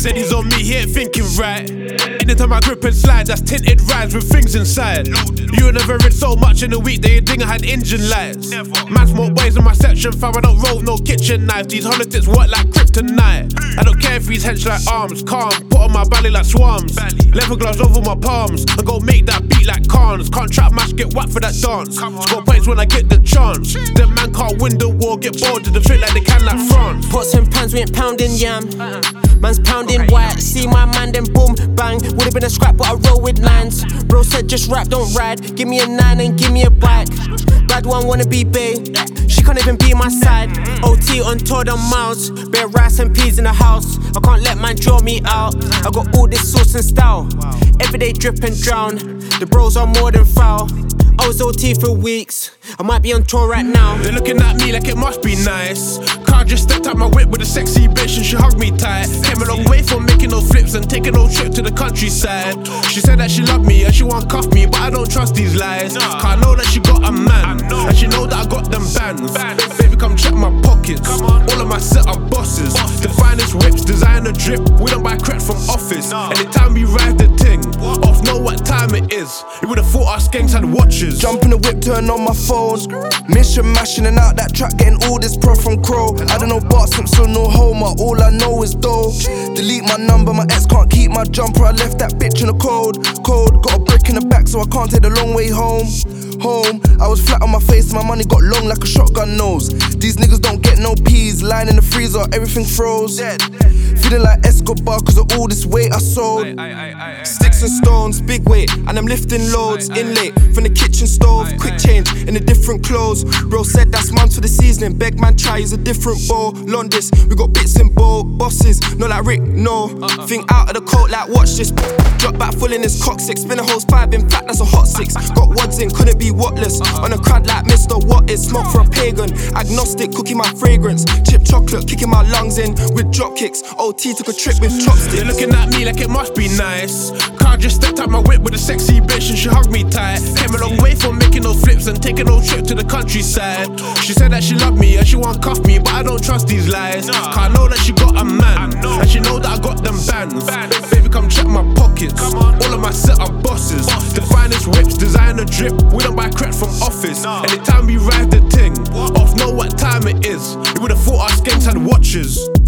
said he's on me, he ain't thinking right. Anytime I grip and slide, that's tinted rides with things inside. You never read so much in a week that you think I had engine lights. Man smoke ways in my section, fam, I don't roll no kitchen knives. These politics work like kryptonite. I don't care if he's hench like arms, calm, put on my belly like swarms. Leather gloves over my palms, and go make that beat like Khans. Can't trap match, get whacked for that dance. Score points when I get the chance. Them man can't win the war, get bored to the fit like they can like France. Pots and pans, we ain't pounding yam. Man's pounding white, see my man, then boom, bang. Would've been a scrap, but I roll with nines. Bro said just rap, don't ride. Give me a 9 and give me a bike. Bad one wanna be bae, she can't even be my side. OT on tour, the miles. Bare rice and peas in the house. I can't let man draw me out. I got all this sauce and style. Everyday drip and drown. The bros are more than foul. I was OT for weeks, I might be on tour right now. They're looking at me like it must be nice. Car just stepped out my whip with a sexy bitch and she hugged me tight. Came a long way from making those flips and taking those trip to the countryside. She said that she loved me and she want cuff me, but I don't trust these lies. Cause I know that she got a man, and she know that I got them bands. Baby, come check my pockets. All of my set are bosses. The finest whips, designer drip. We don't buy crap from office. Anytime we ride the ting, off know what time it is. You would've thought our skanks had watches. Jump in the whip, turn on my phone. Mission mashing and out that track, getting all this pro from Crow. I don't know bar slips, so no homer. All I know is dough. Delete my number, my ex can't keep my jumper. I left that bitch in the cold. Got a brick in the back, so I can't take the long way home. I was flat on my face, my money got long like a shotgun nose. These niggas don't get no peas, lying in the freezer, everything froze. Feeling like Escobar, cause of all this weight I sold. Sticks and stones, big weight, and I'm lifting loads. In late, from the kitchen stove, quick change in the different clothes. Bro said that's months for the seasoning, beg man try, use a different bowl. Londis, we got bits and bowl, bosses, not like Rick, no. Thing out of the coat like watch this. Drop back full in his coccyx, spin a hose 5, in fact that's a hot 6. Got wads in, couldn't be whatless. On a crowd like Mr. What is smoke for a pagan. Agnostic, cooking my fragrance. Chip chocolate, kicking my lungs in with drop kicks. OT took a trip with chopsticks. They're looking at me like it must be nice. Car just stepped out my whip with a sexy bitch and she hugged me tight. Came a long way from making those flips and taking those trip to the countryside. She said that she loved me and she want cuff me, but I don't trust these lies. Cause I know that she got a man, and she know that I got them bands. Baby, come check my pockets. All of my set are bosses. The finest whips, designer drip. We don't buy crap from office. Anytime we ride the ting, off know what time it is. You would've thought our skanks had watches.